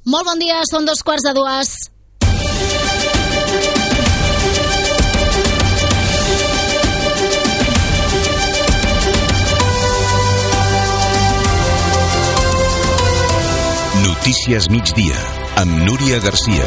Molt bon dia, són 2:15. Notícies migdia, amb Núria Garcia.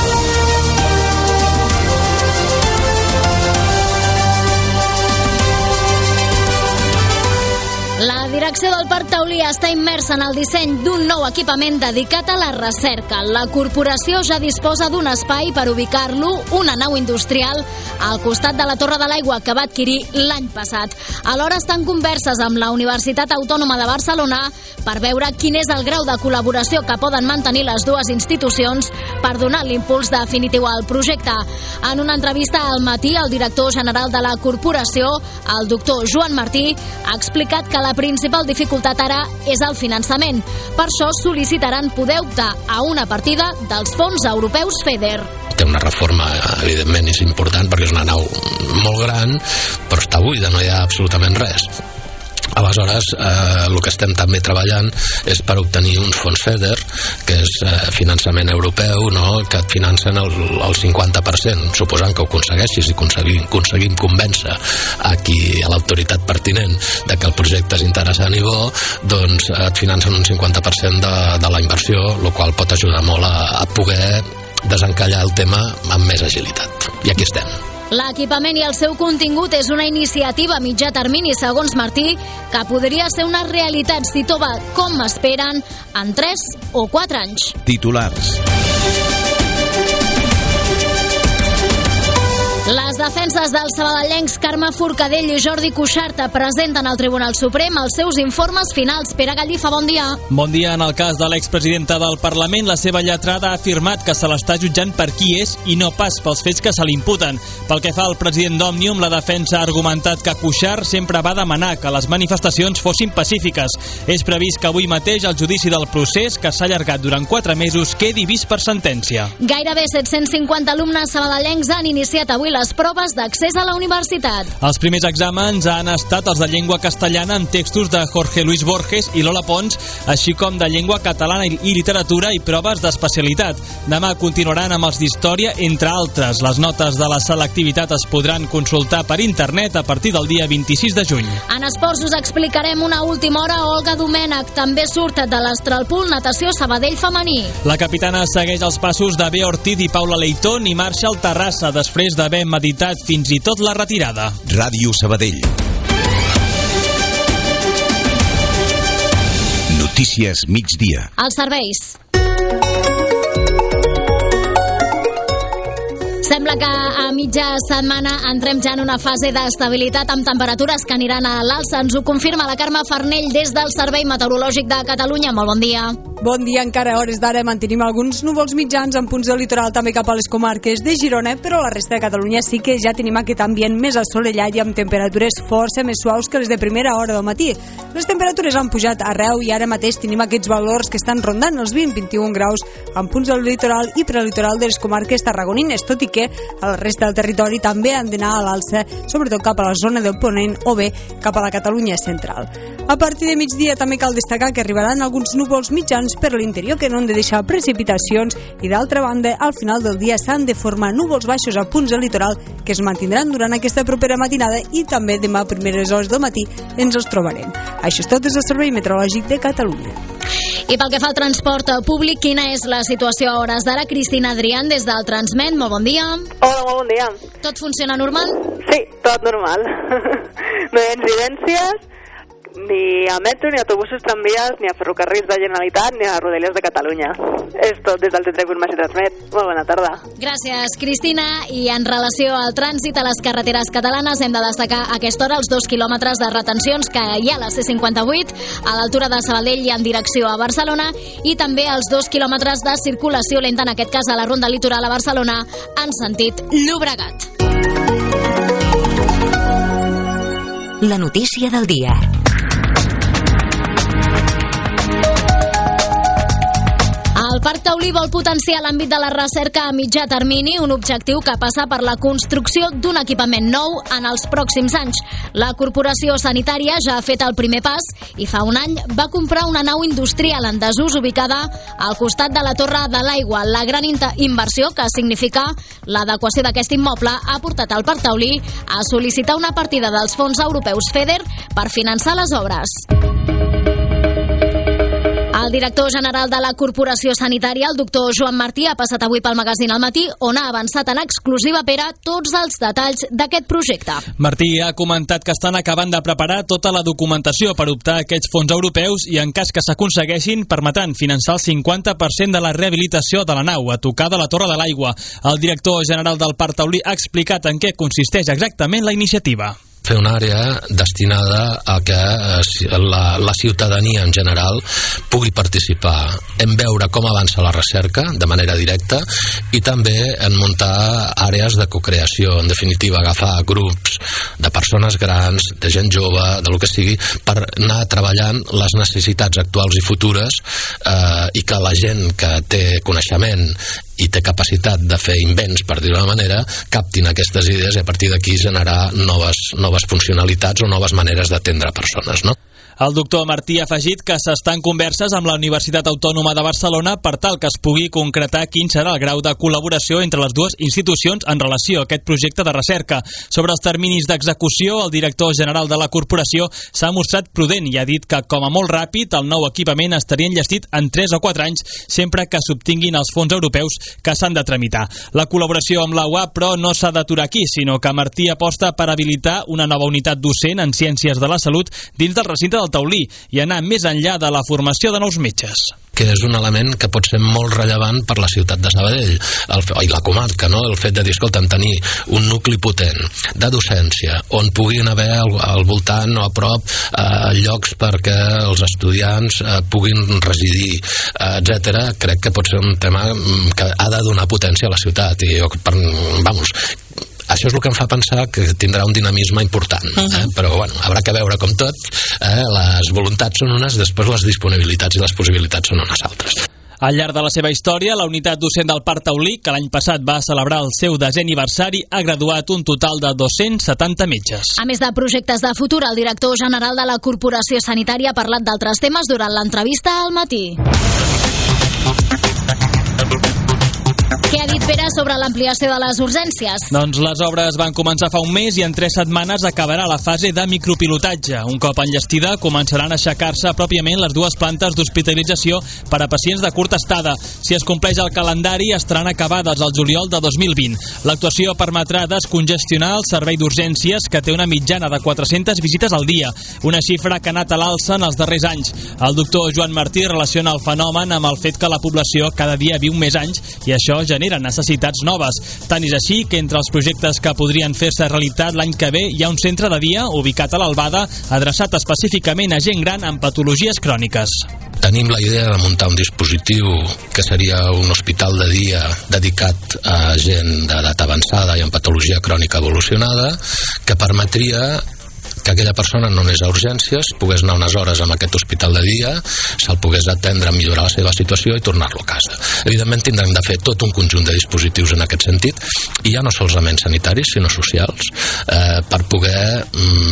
La direcció del Parc Taulí està immersa en el disseny d'un nou equipament dedicat a la recerca. La corporació ja disposa d'un espai per ubicar-lo, una nau industrial, al costat de la Torre de l'Aigua que va adquirir l'any passat. Alhora estan converses amb la Universitat Autònoma de Barcelona per veure quin és el grau de col·laboració que poden mantenir les dues institucions per donar l'impuls definitiu al projecte. En una entrevista al Matí, el director general de la corporació, el doctor Joan Martí, ha explicat que la principal dificultat ara és el finançament. Per això sol·licitaran poder optar a una partida dels fons europeus FEDER. Té una reforma, evidentment, és important perquè és una nau molt gran, però està buida, no hi ha absolutament res. Aleshores, el que estem també treballant és per obtenir uns fons FEDER, que és finançament europeu, no? Que et financen el 50%, suposant que ho aconsegueixis i aconseguim convèncer aquí a l'autoritat pertinent de que el projecte és interessant i bo, doncs et financen un 50% de la inversió, el qual pot ajudar molt a poder desencallar el tema amb més agilitat. I aquí estem. L'equipament i el seu contingut és una iniciativa a mitjà termini, segons Martí, que podria ser una realitat si tot va com esperen en 3 o 4 anys. Titulars. Les defenses dels sabadellencs Carme Forcadell i Jordi Cuixart presenten al Tribunal Suprem els seus informes finals. Pere Gallifa, bon dia. Bon dia. En el cas de l'expresidenta del Parlament, la seva lletrada ha afirmat que se l'està jutjant per qui és i no pas pels fets que se li imputen. Pel que fa al president d'Òmnium, la defensa ha argumentat que Cuixart sempre va demanar que les manifestacions fossin pacífiques. És previst que avui mateix el judici del procés, que s'ha allargat durant 4 mesos, quedi vist per sentència. Gairebé 750 alumnes sabadellencs han iniciat avui les proves d'accés a la universitat. Els primers exàmens han estat els de llengua castellana amb textos de Jorge Luis Borges i Lola Pons, així com de llengua catalana i literatura i proves d'especialitat. Demà continuaran amb els d'història, entre altres. Les notes de la selectivitat es podran consultar per internet a partir del dia 26 de juny. En esports us explicarem una última hora. Olga Domènech també surt de l'Astralpool Natació Sabadell femení. La capitana segueix els passos de Bea Ortiz i Paula Leitón i marxa al Terrassa després d'haver meditat fins i tot la retirada. Ràdio Sabadell. Notícies migdia. Els serveis. Sembla que a mitja setmana entrem ja en una fase d'estabilitat amb temperatures que aniran a l'alça. Ens ho confirma la Carme Farnell des del Servei Meteorològic de Catalunya. Molt bon dia. Bon dia. Encara a hores d'ara mantenim alguns núvols mitjans en punts del litoral, també cap a les comarques de Girona, però la resta de Catalunya sí que ja tenim aquest ambient més assolellat i amb temperatures força més suaus que les de primera hora del matí. Les temperatures han pujat arreu i ara mateix tenim aquests valors que estan rondant els 20-21 graus en punts del litoral i prelitoral de les comarques tarragonines, tot i que a la resta del territori també han d'anar a l'alça, sobretot cap a la zona del Ponent o bé cap a la Catalunya central. A partir de migdia també cal destacar que arribaran alguns núvols mitjans per l'interior que no han de deixar precipitacions i d'altra banda al final del dia s'han de formar núvols baixos a punts del litoral que es mantindran durant aquesta propera matinada i també demà a primeres hores del matí ens els trobarem. Això és tot des del Servei Meteorològic de Catalunya. I pel que fa al transport públic, quina és la situació a hores d'ara? Cristina Adrián des del Transmet, molt bon dia. Hola, molt bon dia. Tot funciona normal? Sí, tot normal. No hi ha incidències, ni a metro, ni a autobusos, tramvies, ni a ferrocarrils de Generalitat, ni a Rodalies de Catalunya. És tot des del Centre d'Informació Transmet. Molt bona tarda. Gràcies, Cristina. I en relació al trànsit a les carreteres catalanes hem de destacar a aquesta hora els 2 quilòmetres de retencions que hi ha a la C58 a l'altura de Sabadell i en direcció a Barcelona i també els 2 quilòmetres de circulació lenta, en aquest cas a la Ronda Litoral a Barcelona en sentit Llobregat. La notícia del dia. El El Parc Taulí vol potenciar l'àmbit de la recerca a mitjà termini, un objectiu que passa per la construcció d'un equipament nou en els pròxims anys. La Corporació Sanitària ja ha fet el primer pas i fa un any va comprar una nau industrial en desús ubicada al costat de la Torre de l'Aigua. La gran inversió que significa l'adequació d'aquest immoble ha portat al Parc Taulí a sol·licitar una partida dels fons europeus FEDER per finançar les obres. El director general de la Corporació Sanitària, el doctor Joan Martí, ha passat avui pel magazín al matí, on ha avançat en exclusiva, Pere, tots els detalls d'aquest projecte. Martí ha comentat que estan acabant de preparar tota la documentació per optar a aquests fons europeus i, en cas que s'aconsegueixin, permetran finançar el 50% de la rehabilitació de la nau a tocar de la Torre de l'Aigua. El director general del Parc Taulí ha explicat en què consisteix exactament la iniciativa. Fer una àrea destinada a que la ciutadania en general pugui participar en veure com avança la recerca de manera directa i també en muntar àrees de cocreació, en definitiva agafar grups de persones grans, de gent jove, de lo que sigui, per anar treballant les necessitats actuals i futures i que la gent que té coneixement i té capacitat de fer invents, per dir-ho d'una manera, captin aquestes idees i a partir d'aquí generar noves funcionalitats o noves maneres d'atendre persones, no? El doctor Martí ha afegit que s'estan converses amb la Universitat Autònoma de Barcelona per tal que es pugui concretar quin serà el grau de col·laboració entre les dues institucions en relació a aquest projecte de recerca. Sobre els terminis d'execució, el director general de la corporació s'ha mostrat prudent i ha dit que, com a molt ràpid, el nou equipament estaria enllestit en 3 o 4 anys, sempre que s'obtinguin els fons europeus que s'han de tramitar. La col·laboració amb la UAB, però, no s'ha d'aturar aquí, sinó que Martí aposta per habilitar una nova unitat docent en Ciències de la Salut dins del recinte del Taulí i anar més enllà de la formació de nous metges. Que és un element que pot ser molt rellevant per la ciutat de Sabadell i la comarca, no? El fet de dir, escolta'm, tenir un nucli potent de docència on puguin haver al voltant o a prop llocs perquè els estudiants puguin residir, etc. Crec que pot ser un tema que ha de donar potència a la ciutat i això és el que em fa pensar que tindrà un dinamisme important, però bueno, haurà que veure com tot, les voluntats són unes, després les disponibilitats i les possibilitats són unes altres. Al llarg de la seva història, la unitat docent del Parc Taulí, que l'any passat va celebrar el seu 10è aniversari, ha graduat un total de 270 metges. A més de projectes de futur, el director general de la Corporació Sanitària ha parlat d'altres temes durant l'entrevista al matí. Què ha dit Pere sobre l'ampliació de les urgències? Doncs les obres van començar fa un mes i en 3 setmanes acabarà la fase de micropilotatge. Un cop enllestida, començaran a aixecar-se pròpiament les 2 plantes d'hospitalització per a pacients de curta estada. Si es compleix el calendari, estaran acabades al juliol de 2020. L'actuació permetrà descongestionar el servei d'urgències, que té una mitjana de 400 visites al dia, una xifra que ha anat a l'alça en els darrers anys. El doctor Joan Martí relaciona el fenomen amb el fet que la població cada dia viu més anys i això genera necessitats noves. Tant és així que entre els projectes que podrien fer-se realitat l'any que ve hi ha un centre de dia ubicat a l'Albada adreçat específicament a gent gran amb patologies cròniques. Tenim la idea de muntar un dispositiu que seria un hospital de dia dedicat a gent d'edat avançada i amb patologia crònica evolucionada que permetria que aquella persona no anés a urgències, pogués anar unes hores en aquest hospital de dia, se'l pogués atendre, millorar la seva situació i tornar-lo a casa. Evidentment tindrem de fer tot un conjunt de dispositius en aquest sentit, i ja no solament sanitaris, sinó socials, per poder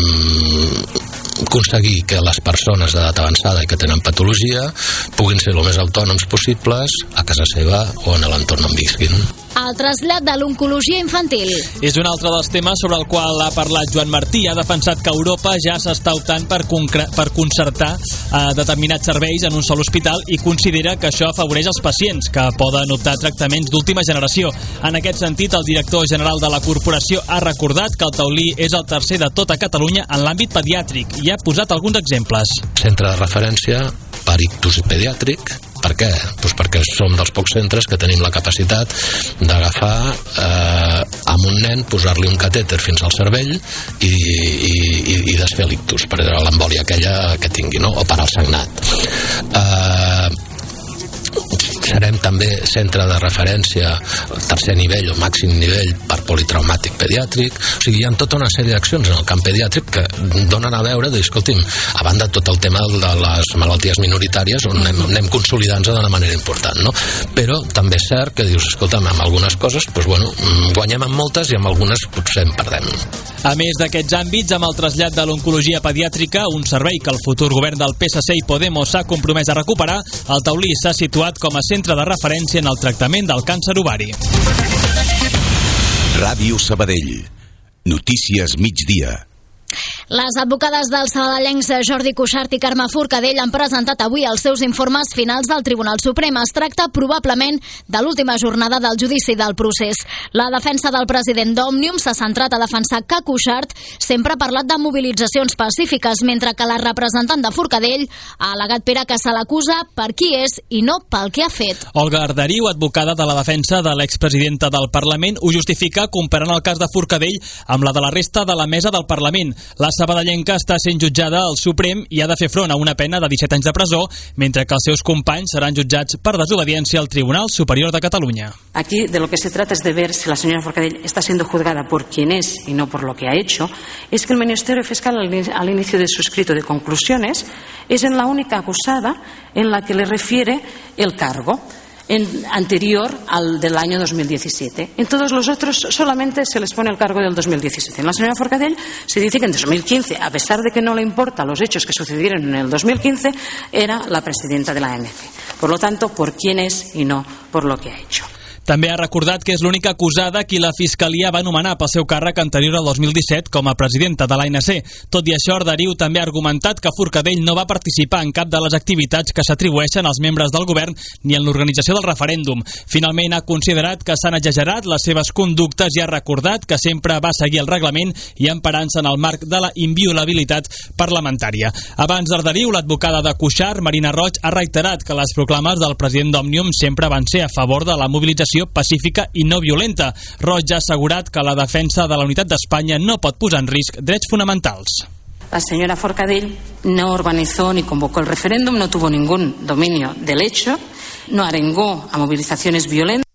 aconseguir que les persones d'edat avançada i que tenen patologia puguin ser el més autònoms possibles a casa seva o en l'entorn on visquin. El trasllat de l'oncologia infantil. És un altre dels temes sobre el qual ha parlat Joan Martí. Ha defensat que Europa ja s'està optant per concertar determinats serveis en un sol hospital i considera que això afavoreix els pacients, que poden optar a tractaments d'última generació. En aquest sentit, el director general de la corporació ha recordat que el Taulí és el tercer de tota Catalunya en l'àmbit pediàtric i ha posat alguns exemples. Centre de referència per ictus pediàtric. Per què? Doncs perquè som dels pocs centres que tenim la capacitat d'agafar amb un nen, posar-li un catèter fins al cervell i desfer l'ictus, per l'embòlia aquella que tingui, no? O parar el sagnat. serem també centre de referència tercer nivell o màxim nivell per politraumàtic pediàtric. O sigui, hi ha tota una sèrie d'accions en el camp pediàtric que donen a veure, escolti'm, a banda tot el tema de les malalties minoritàries on anem consolidant-se d'una manera important, no? Però també és cert que dius, escolta'm, amb algunes coses guanyem amb moltes i amb algunes potser en perdem. A més d'aquests àmbits, amb el trasllat de l'oncologia pediàtrica, un servei que el futur govern del PSC i Podemos s'ha compromès a recuperar, el Taulí s'ha situat com a centre de referència en el tractament del càncer ovari. Ràdio Sabadell. Notícies migdia. Les advocades dels sabadellencs Jordi Cuixart i Carme Forcadell han presentat avui els seus informes finals del Tribunal Suprem. Es tracta probablement de l'última jornada del judici del procés. La defensa del president d'Òmnium s'ha centrat a defensar que Cuixart sempre ha parlat de mobilitzacions pacífiques, mentre que la representant de Forcadell ha al·legat que se l'acusa per qui és i no pel que ha fet. Olga Arderiu, advocada de la defensa de l'expresidenta del Parlament, ho justifica comparant el cas de Forcadell amb la de la resta de la mesa del Parlament. La sabadellenca està sent jutjada al Suprem i ha de fer front a una pena de 17 anys de presó, mentre que els seus companys seran jutjats per desobediència al Tribunal Superior de Cataluña. Aquí de lo que se trata es de ver si la señora Forcadell está siendo juzgada por quien es y no por lo que ha hecho. Es que el Ministerio Fiscal al inicio de su escrito de conclusiones es en la única acusada en la que le refiere el cargo anterior al del año 2017. En todos los otros solamente se les pone el cargo del 2017. En la señora Forcadell se dice que en 2015, a pesar de que no le importa los hechos que sucedieron en el 2015, era la presidenta de la ANF. Por lo tanto, por quién es y no por lo que ha hecho. També ha recordat que és l'única acusada qui la Fiscalia va anomenar pel seu càrrec anterior al 2017 com a presidenta de l'ANC. Tot i això, Arderiu també ha argumentat que Forcadell no va participar en cap de les activitats que s'atribueixen als membres del govern ni en l'organització del referèndum. Finalment, ha considerat que s'han exagerat les seves conductes i ha recordat que sempre va seguir el reglament i emparant-se en el marc de la inviolabilitat parlamentària. Abans d'Arderiu, l'advocada de Cuixart, Marina Roig, ha reiterat que les proclames del president d'Òmnium sempre van ser a favor de la mobilització pacífica i no violenta. Roig ha assegurat que la defensa de la unitat d'Espanya no pot posar en risc drets fonamentals. La señora Forcadell no organizó ni convocó el referéndum, no tuvo ningún dominio del hecho, no arengó a movilizaciones violentas.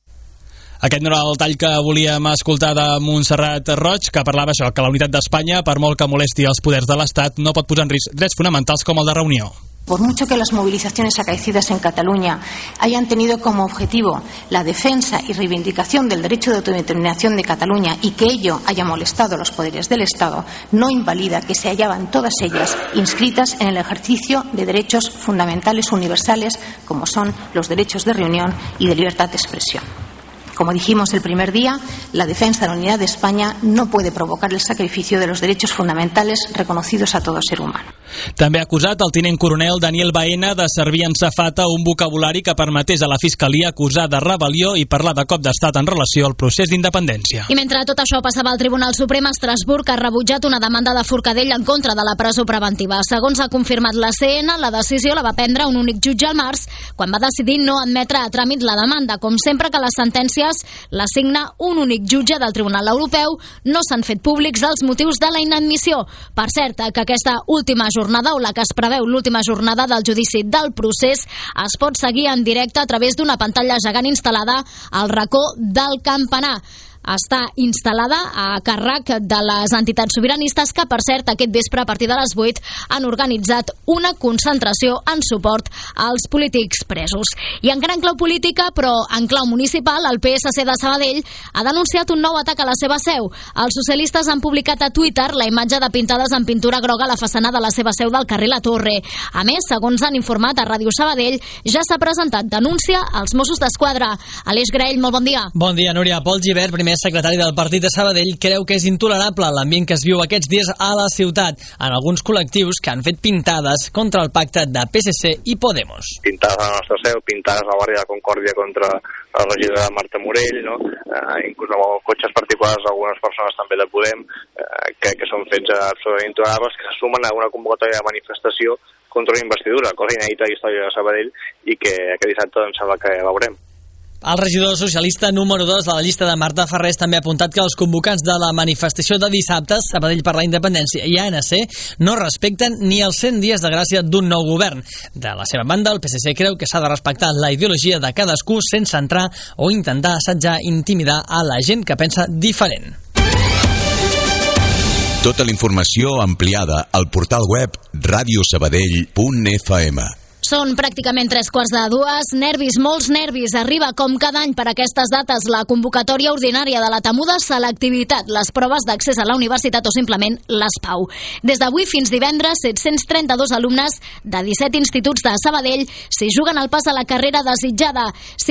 Aquest no era el tall que volíem escoltar de Montserrat Roig, que parlava això, que la unitat d'Espanya, per molt que molesti els poders de l'Estat, no pot posar en risc drets fonamentals com el de reunió. Por mucho que las movilizaciones acaecidas en Cataluña hayan tenido como objetivo la defensa y reivindicación del derecho de autodeterminación de Cataluña y que ello haya molestado a los poderes del Estado, no invalida que se hallaban todas ellas inscritas en el ejercicio de derechos fundamentales universales como son los derechos de reunión y de libertad de expresión. Como dijimos el primer día, la defensa de la unidad de España no puede provocar el sacrificio de los derechos fundamentales reconocidos a todo ser humano. També ha acusat el tinent coronel Daniel Baena de servir en safata un vocabulari que permetés a la Fiscalia acusar de rebel·lió i parlar de cop d'estat en relació al procés d'independència. I mentre tot això passava al Tribunal Suprem, Estrasburg ha rebutjat una demanda de Forcadell en contra de la presó preventiva. Segons ha confirmat la CN, la decisió la va prendre un únic jutge al març, quan va decidir no admetre a tràmit la demanda. Com sempre que les sentències la signa un únic jutge del Tribunal Europeu, no s'han fet públics els motius de la inadmissió. Per cert, que aquesta última jornada, o la que es preveu l'última jornada del judici del procés, es pot seguir en directe a través d'una pantalla gegant instal·lada al racó del campanar. Està instal·lada a càrrec de les entitats sobiranistes que, per cert, aquest vespre a partir de les 8 han organitzat una concentració en suport als polítics presos. I encara en clau política, però en clau municipal, el PSC de Sabadell ha denunciat un nou atac a la seva seu. Els socialistes han publicat a Twitter la imatge de pintades en pintura groga a la façana de la seva seu del carrer La Torre. A més, segons han informat a Ràdio Sabadell, ja s'ha presentat denúncia als Mossos d'Esquadra. Aleix Graell, molt bon dia. Bon dia, Núria. Pol Gibert, primer secretari del partit de Sabadell, creu que és intolerable l'ambient que es viu aquests dies a la ciutat en alguns col·lectius que han fet pintades contra el pacte de PSC i Podemos. Pintades a la nostra seu, pintades al barri de Concòrdia contra la regidora Marta Morell, no? Inclús amb cotxes particulars algunes persones també de Podem, que són fets absolutament intolerables, que se sumen a una convocatòria de manifestació contra la investidura, cosa inèdita a la història de Sabadell i que aquest dissabte em sembla que veurem. El regidor socialista número 2 de la llista de Marta Farrés també ha apuntat que els convocants de la manifestació de dissabte, Sabadell per la Independència i ANC, no respecten ni els 100 dies de gràcia d'un nou govern. De la seva banda, el PSC creu que s'ha de respectar la ideologia de cadascú sense entrar o intentar assetjar i intimidar a la gent que pensa diferent. Tota la informació ampliada al portal web radiosabadell.fm. Són pràcticament 3:45, nervis, molts nervis. Arriba com cada any per aquestes dates la convocatòria ordinària de la temuda selectivitat, les proves d'accés a la universitat o simplement les PAU. Des d'avui fins divendres, 732 alumnes de 17 instituts de Sabadell s'hi juguen el pas a la carrera desitjada.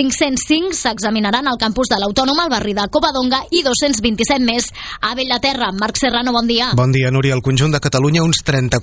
505 s'examinaran al campus de l'Autònoma, al barri de Covadonga, i 227 més a Bellaterra. Marc Serrano, bon dia. Bon dia, Núria. Al conjunt de Catalunya, uns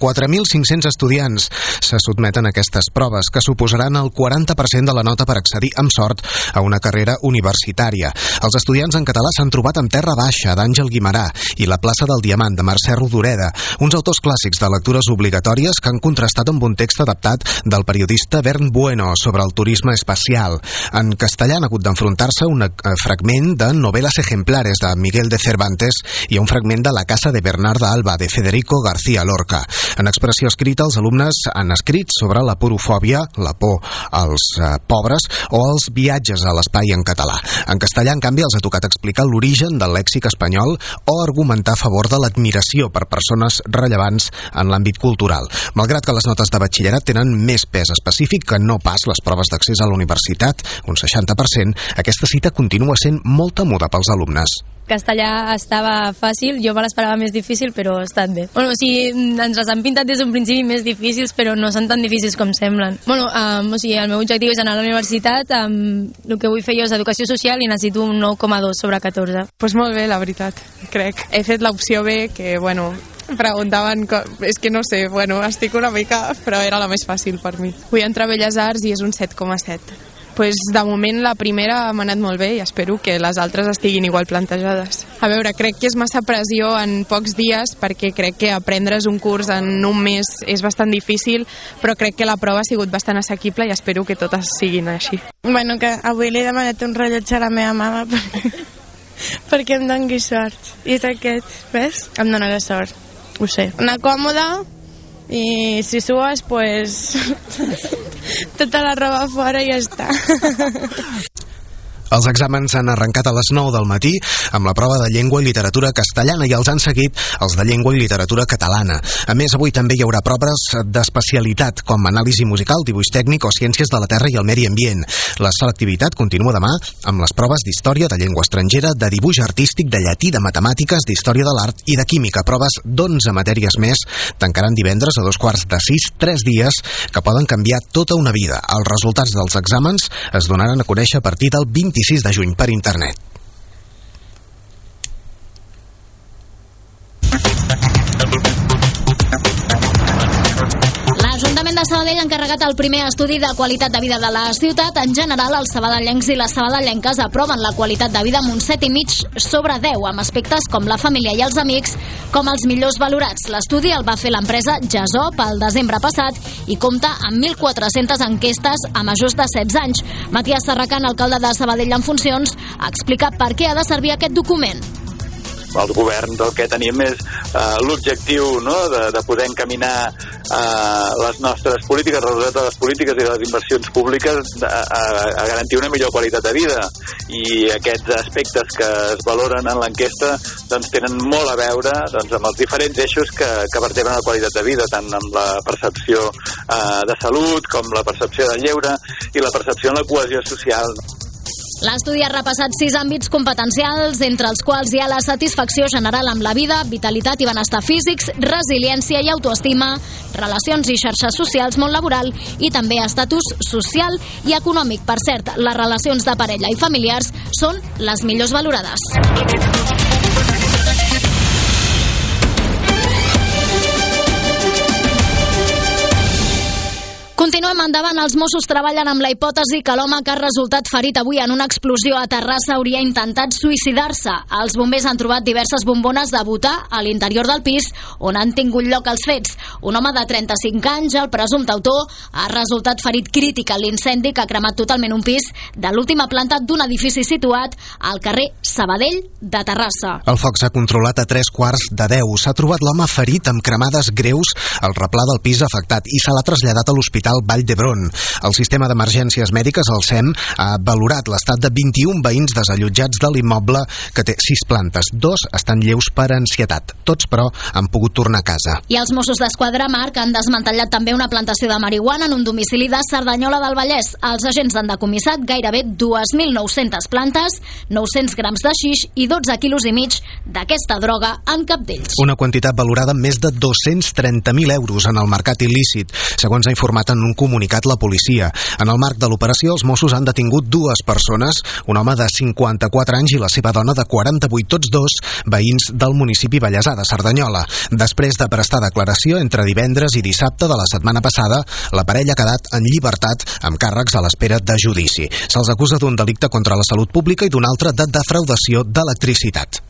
34.500 estudiants se sotmeten a aquestes proves, que suposaran el 40% de la nota per accedir amb sort a una carrera universitària. Els estudiants en català s'han trobat amb Terra Baixa, d'Àngel Guimarà, i La plaça del Diamant, de Mercè Rodoreda, uns autors clàssics de lectures obligatòries que han contrastat amb un text adaptat del periodista Bernd Bueno sobre el turisme espacial. En castellà han hagut d'enfrontar-se un fragment de Novelas ejemplares, de Miguel de Cervantes, i un fragment de La casa de Bernarda Alba, de Federico García Lorca. En expressió escrita, els alumnes han escrit sobre la porofòbia, la por als pobres o els viatges a l'espai en català. En castellà, en canvi, els ha tocat explicar l'origen del lèxic espanyol o argumentar a favor de l'admiració per persones rellevants en l'àmbit cultural. Malgrat que les notes de batxillerat tenen més pes específic que no pas les proves d'accés a la universitat, un 60%, aquesta cita continua sent molt temuda pels alumnes. Castellà estava fàcil, jo me l'esperava més difícil, però ha estat bé. Bueno, o sigui, ens les han pintat des d'un principi més difícils, però no són tan difícils com semblen. Bueno, o sigui, el meu objectiu és anar a la universitat, el que vull fer jo és educació social i necessito un 9,2 sobre 14. Pues molt bé, la veritat, crec. He fet l'opció B, que, bueno, preguntaven, és que no sé, bueno, estic una mica, però era la més fàcil per mi. Vull entrar a Belles Arts i és un 7,7. Pues de moment la primera m'ha anat molt bé i espero que les altres estiguin igual plantejades. A veure, crec que és massa pressió en pocs dies, perquè crec que aprendre's un curs en un mes és bastant difícil, però crec que la prova ha sigut bastant assequible i espero que totes siguin així. Bueno, que avui li he demanat un rellotge a la meva mama perquè em doni sort. I és aquest, ves? Em donarà sort, ho sé. Una còmoda, i si sues, pues tota la roba fora i ja està. Els exàmens han arrencat a les 9 del matí amb la prova de llengua i literatura castellana i els han seguit els de llengua i literatura catalana. A més, avui també hi haurà proves d'especialitat com anàlisi musical, dibuix tècnic o ciències de la terra i el medi ambient. La selectivitat continua demà amb les proves d'història, de llengua estrangera, de dibuix artístic, de llatí, de matemàtiques, d'història de l'art i de química. Proves d'11 matèries més tancaran divendres a 5:45, 3 dies que poden canviar tota una vida. Els resultats dels exàmens es donaran a conèixer a partir del 26 de juny per internet. L'Ajuntament de Sabadell ha encarregat el primer estudi de qualitat de vida de la ciutat. En general, els sabadellencs i les sabadellenques aproven la qualitat de vida amb un 7,5 sobre 10, amb aspectes com la família i els amics com els millors valorats. L'estudi el va fer l'empresa Jasop el desembre passat i compta amb 1.400 enquestes a majors de 16 anys. Matías Serracant, alcalde de Sabadell en funcions, ha explicat per què ha de servir aquest document. Els governs el que tenim és l'objectiu, no?, de poder encaminar les nostres polítiques, el resultat de les polítiques i de les inversions públiques a garantir una millor qualitat de vida. I aquests aspectes que es valoren en l'enquesta doncs, tenen molt a veure doncs, amb els diferents eixos que vertebren la qualitat de vida, tant amb la percepció de salut com la percepció de lleure i la percepció en la cohesió social. L'estudi ha repassat 6 àmbits competencials, entre els quals hi ha la satisfacció general amb la vida, vitalitat i benestar físics, resiliència i autoestima, relacions i xarxes socials, món laboral i també estatus social i econòmic. Per cert, les relacions de parella i familiars són les millors valorades. Continuem endavant. Els Mossos treballen amb la hipòtesi que l'home que ha resultat ferit avui en una explosió a Terrassa hauria intentat suïcidar-se. Els bombers han trobat diverses bombones de butà a l'interior del pis on han tingut lloc els fets. Un home de 35 anys, el presumpte autor, ha resultat ferit crític a l'incendi que ha cremat totalment un pis de l'última planta d'un edifici situat al carrer Sabadell de Terrassa. El foc s'ha controlat a 9:45. S'ha trobat l'home ferit amb cremades greus al replà del pis afectat i se l'ha traslladat a l'Hospital Vall d'Hebron. El sistema d'emergències mèdiques, el SEM, ha valorat l'estat de 21 veïns desallotjats de l'immoble, que té 6 plantes. 2 estan lleus per ansietat. Tots, però, han pogut tornar a casa. I els Mossos d'Esquadra, Marc, han desmantellat també una plantació de marihuana en un domicili de Cerdanyola del Vallès. Els agents han decomissat gairebé 2.900 plantes, 900 grams de xix i 12 quilos i mig d'aquesta droga en cabdells. Una quantitat valorada en més de 230.000 euros en el mercat il·lícit, segons ha informat en un comunicat la policia. En el marc de l'operació, els Mossos han detingut 2 persones, un home de 54 anys i la seva dona de 48, tots 2 veïns del municipi Vallèsà de Cerdanyola. Després de prestar declaració entre divendres i dissabte de la setmana passada, la parella ha quedat en llibertat amb càrrecs a l'espera de judici. Se'ls acusa d'un delicte contra la salut pública i d'un altre de defraudació d'electricitat.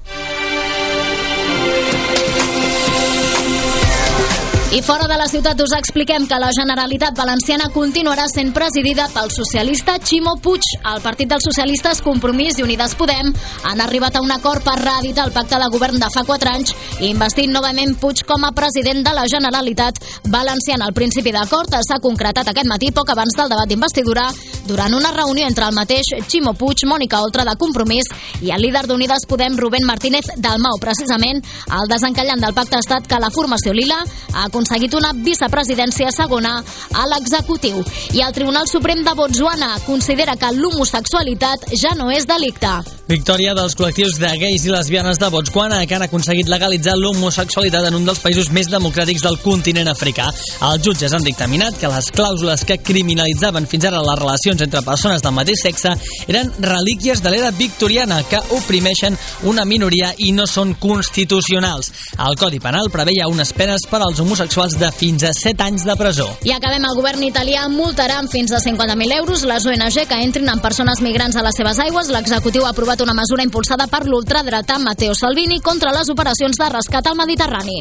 I fora de la ciutat us expliquem que la Generalitat Valenciana continuarà sent presidida pel socialista Ximo Puig. El Partit dels Socialistes, Compromís i Unides Podem han arribat a un acord per reeditar el pacte de govern de fa 4 anys i investir novament Puig com a president de la Generalitat Valenciana. El principi d'acord s'ha concretat aquest matí, poc abans del debat d'investidura, durant una reunió entre el mateix Ximo Puig, Mònica Oltra de Compromís i el líder d'Unides Podem, Rubén Martínez Dalmau. Precisament, el desencallant del pacte ha estat que la formació lila ha aconseguit una vicepresidència segona a l'executiu. I el Tribunal Suprem de Botswana considera que l'homosexualitat ja no és delicte. Victòria dels col·lectius de gais i lesbianes de Botswana, que han aconseguit legalitzar l'homosexualitat en un dels països més democràtics del continent africà. Els jutges han dictaminat que les clàusules que criminalitzaven fins ara les relacions entre persones del mateix sexe eren relíquies de l'era victoriana que oprimeixen una minoria i no són constitucionals. El Codi Penal preveia unes penes per als homosexuals de fins a 7 anys de presó. I acabem. El govern italià multarà amb fins a 50.000 euros les ONG que entrin amb persones migrants a les seves aigües. L'executiu ha aprovat una mesura impulsada per l'ultradretà Matteo Salvini contra les operacions de rescat al Mediterrani.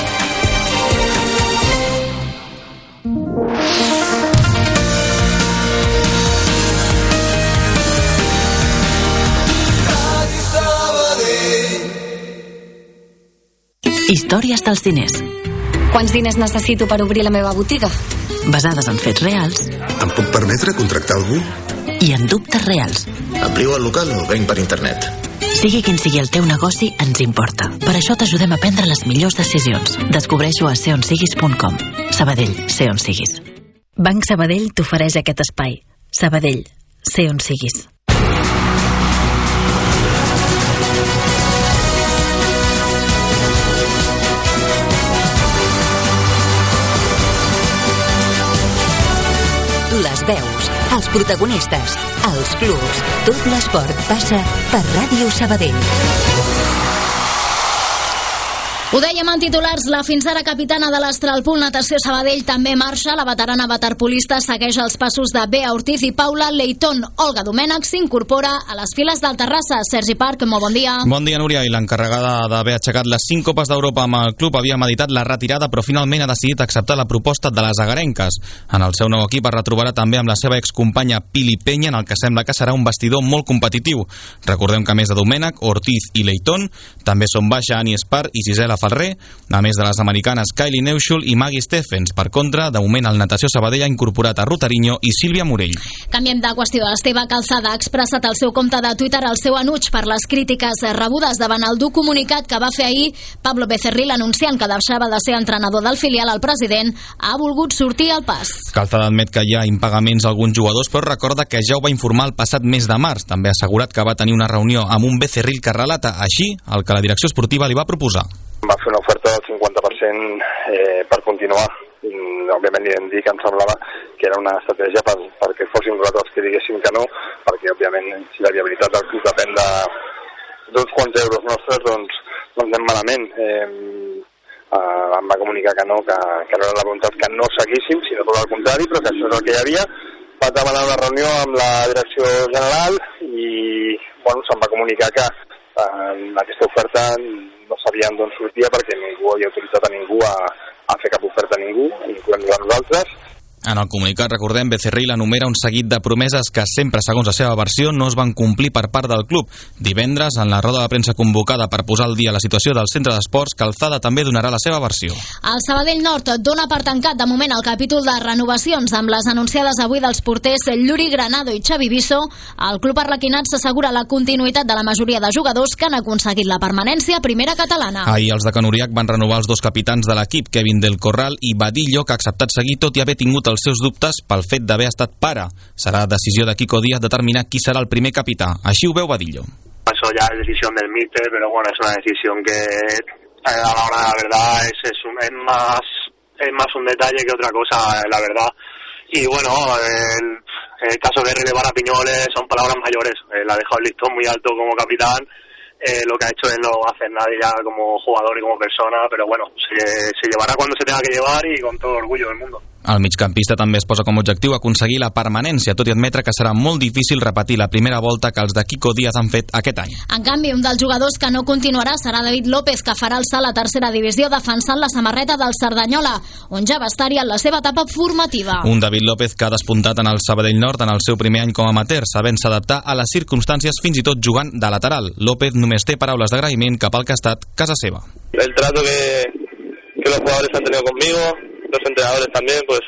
Històries dels diners. Quants diners necessito per obrir la meva botiga? Basades en fets reals. Em puc permetre contractar algú? I en dubtes reals. Amplio el local o venc per internet? Sigui quin sigui el teu negoci, ens importa. Per això t'ajudem a prendre les millors decisions. Descobreix-ho a seonsiguis.com. Sabadell, sé on siguis. Banc Sabadell t'ofereix aquest espai. Sabadell, sé on siguis. Les veus, els protagonistes, els clubs, tot l'esport passa per Ràdio Sabadell. Ho dèiem en titulars, la fins ara capitana de l'Astralpool Natació Sabadell també marxa. La veterana waterpolista segueix els passos de Bea Ortiz i Paula Leitón. Olga Domènech s'incorpora a les files del Terrassa. Sergi Parc, molt bon dia. Bon dia, Núria. I l'encarregada d'haver aixecat les 5 copes d'Europa amb el club havia meditat la retirada, però finalment ha decidit acceptar la proposta de les agarenques. En el seu nou equip es retrobarà també amb la seva excompanya Pili Peña, en el que sembla que serà un vestidor molt competitiu. Recordem que a més de Domènech, Ortiz i Leitón, també són baixa Ani Espar i Gisela Ferrer, a més de les americanes Kylie Neuschul i Maggie Steffens. Per contra, de moment el Natació Sabadell ha incorporat a Rutariño i Sílvia Morell. Canviem de qüestió. Esteve Calzada ha expressat al seu compte de Twitter el seu enuig per les crítiques rebudes davant el dur comunicat que va fer ahir Pablo Becerril anunciant que deixava de ser entrenador del filial. El president ha volgut sortir al pas. Calzada admet que hi ha impagaments a alguns jugadors, però recorda que ja ho va informar el passat mes de març. També ha assegurat que va tenir una reunió amb un Becerril que relata així el que la direcció esportiva li va proposar. Va fer una oferta del 50% per continuar. Òbviament li vam dir que em semblava que era una estratègia perquè fóssim nosaltres els que diguéssim que no, perquè òbviament si la viabilitat del club depèn d'uns quants euros nostres, doncs anem malament. em va comunicar que no era la voluntat que no seguíssim, sinó tot el contrari, però que això és el que hi havia. Vaig demanar una reunió amb la direcció general i se'm va comunicar que aquesta oferta no sabien d'on sortia perquè ningú havia autoritzat a ningú a fer cap oferta a ningú, incloent-nos a nosaltres. En el comunicat, recordem, Becerril enumera un seguit de promeses que sempre, segons la seva versió, no es van complir per part del club. Divendres, en la roda de premsa convocada per posar al dia la situació del centre d'esports, Calzada també donarà la seva versió. El Sabadell Nord dona per tancat de moment el capítol de renovacions amb les anunciades avui dels porters Lluri Granado i Xavi Bisso. El club arlequinat s'assegura la continuïtat de la majoria de jugadors que han aconseguit la permanència a primera catalana. Ahir els de Canuriac van renovar els dos capitans de l'equip, Kevin del Corral i Badillo, que ha acceptat seguir tot i haver tingut els seus dubtes pel fet d'haver estat pare. Serà decisió de Kiko Díaz determinar qui serà el primer capità. Així ho veu Badillo. Eso ya es decisión del míster, pero bueno, es una decisión que a la hora de la verdad es más un detalle que otra cosa, la verdad. Y bueno, el caso de relevar a Piñoles son palabras mayores. Él ha dejado el listón muy alto como capitán. Lo que ha hecho él no va a hacer nadie ya como jugador y como persona, pero bueno, se llevará cuando se tenga que llevar y con todo orgullo del mundo. El migcampista també es posa com a objectiu aconseguir la permanència, tot i admetre que serà molt difícil repetir la primera volta que els de Kiko Díaz han fet aquest any. En canvi, un dels jugadors que no continuarà serà David López, que farà el salt a tercera divisió defensant la samarreta del Cerdanyola, on ja va estar-hi en la seva etapa formativa. Un David López que ha despuntat en el Sabadell Nord en el seu primer any com a amateur, sabent s'adaptar a les circumstàncies, fins i tot jugant de lateral. López només té paraules d'agraïment cap al que ha estat casa seva. El trato que los jugadores han tenido conmigo, los entrenadores también, pues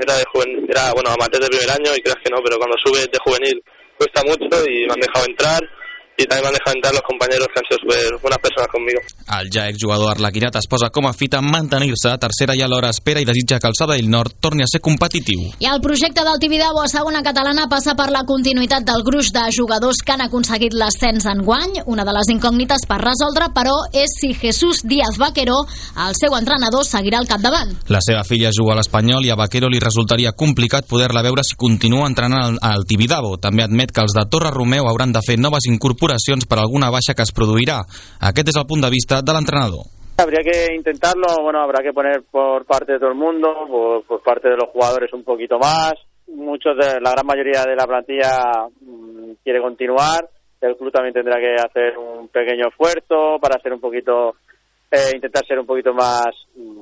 era amateur de primer año y creas que no, pero cuando subes de juvenil cuesta mucho y me han dejado entrar i també m'han deixat entrar los compañeros que han sido súper buenas personas conmigo. El ja exjugador arlequinat es posa com a fita mantenir-se a tercera i alhora espera i desitja que el Sabadell Nord torni a ser competitiu. I el projecte del Tibidabo a segona catalana passa per la continuïtat del gruix de jugadors que han aconseguit l'ascens enguany. Una de les incògnites per resoldre, però, és si Jesús Díaz Vaquero, el seu entrenador, seguirà al capdavant. La seva filla juga a l'Espanyol i a Vaquero li resultaria complicat poder-la veure si continua entrenant al Tibidabo. També admet que els de Torre Romeu hauran de fer noves incorporacions per alguna baixa que es produirà. Aquest és el punt de vista de l'entrenador. Habría que intentarlo, habrá que poner por parte de todo el mundo, por parte de los jugadores un poquito más. La gran mayoría de la plantilla quiere continuar. El club también tendrá que hacer un pequeño esfuerzo para ser un poquito, intentar ser un poquito más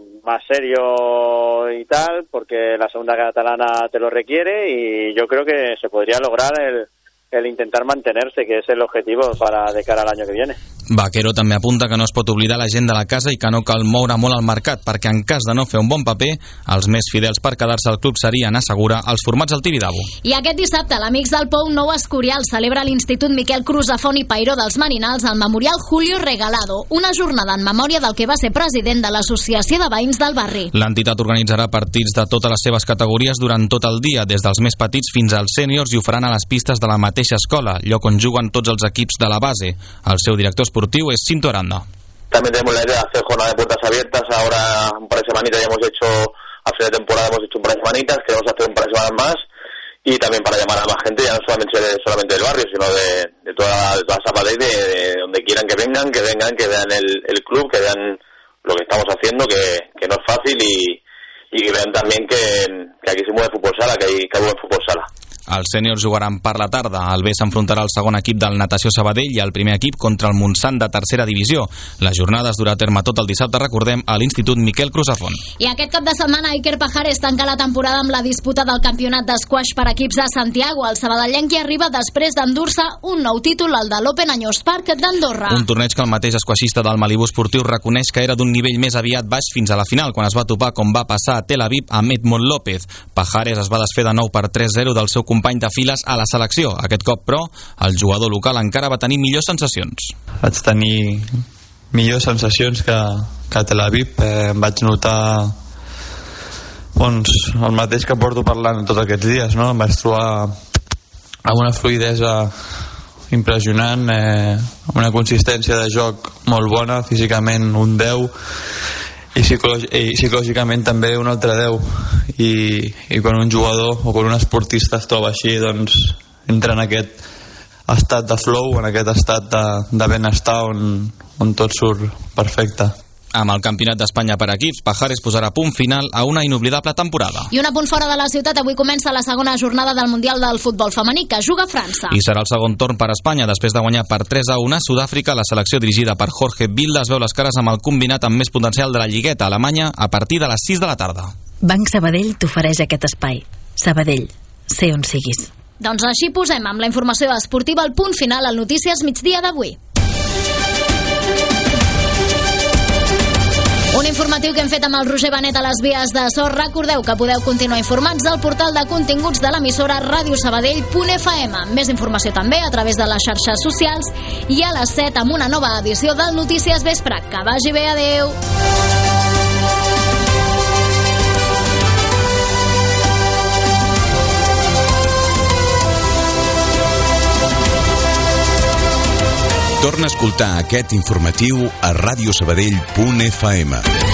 serio y tal, porque la segunda catalana te lo requiere y yo creo que se podría lograr el intentar mantenerse, que es el objetivo de cara al año que viene. Vaquero també apunta que no es pot oblidar la gent de la casa i que no cal moure molt al mercat, perquè en cas de no fer un bon paper, els més fidels per quedar-se al club serien, assegura, els formats al Tibidabo. I aquest dissabte, l'Amics del Pou Nou Escorial celebra l'Institut Miquel Crusafont i Pairó dels Marinals al Memorial Julio Regalado, una jornada en memòria del que va ser president de l'Associació de Veïns del Barri. L'entitat organitzarà partits de totes les seves categories durant tot el dia, des dels més petits fins als sèniors, i ho faran a les pistes de la mateixa escola, lloc on juguen tots els equips de la base. El seu director esportiu és Cinto Aranda. También tenemos la idea de hacer jornada de puertas abiertas. Ahora un par de semanitas ya hemos hecho, a fin de temporada hemos hecho un par de semanitas, queremos hacer un par de semanas más y también para llamar a más gente, ya no solamente del barrio, sino de toda Sabadell, de donde quieran que vengan, que vean el club, que vean lo que estamos haciendo, que no es fácil y que vean también que aquí se mueve fútbol sala, que hay buen fútbol sala. Els sèniors jugaran per la tarda. El B s'enfrontarà al segon equip del Natació Sabadell i el primer equip contra el Montsant de tercera divisió. La jornada es durà a terme tot el dissabte, recordem, a l'Institut Miquel Crusafont. I aquest cap de setmana Iker Pajares tanca la temporada amb la disputa del campionat d'esquaix per equips a Santiago. El sabadellenc hi arriba després d'endur-se un nou títol, el de l'Open Anyos Park d'Andorra. Un torneig que el mateix esquaixista del Malibú Esportiu reconeix que era d'un nivell més aviat baix fins a la final, quan es va topar, com va passar a Tel Aviv, amb Edmond López. Pajares es va desfer de nou per 3-0 del seu company de files a la selecció. Aquest cop, però, el jugador local encara va tenir millors sensacions. Vaig tenir millors sensacions que a Tel Aviv. Em vaig notar el mateix que porto parlant tots aquests dies, no? Em vaig trobar amb una fluïdesa impressionant, una consistència de joc molt bona, físicament un 10 i psicològicament també un altre 10, i quan un jugador o quan un esportista es troba així, doncs entra en aquest estat de flow, en aquest estat de benestar on tot surt perfecte. Amb el Campionat d'Espanya per equips, Pajares posarà punt final a una inoblidable temporada. I un apunt fora de la ciutat, avui comença la segona jornada del Mundial del Futbol Femení, que juga a França. I serà el segon torn per Espanya. Després de guanyar per 3-1 a Sud-àfrica, la selecció dirigida per Jorge Vilda es veu les cares amb el combinat amb més potencial de la Lligueta, Alemanya, a partir de les 6 de la tarda. Banc Sabadell t'ofereix aquest espai. Sabadell, sé on siguis. Doncs així posem amb la informació esportiva el punt final al Notícies Migdia d'avui. Un informatiu que hem fet amb el Roger Benet a les vies de so. Recordeu que podeu continuar informats al portal de continguts de l'emissora radiosabadell.fm. Més informació també a través de les xarxes socials i a les 7 amb una nova edició del Notícies Vespre. Que vagi bé, adeu! Torna a escoltar aquest informatiu a radiosabadell.fm.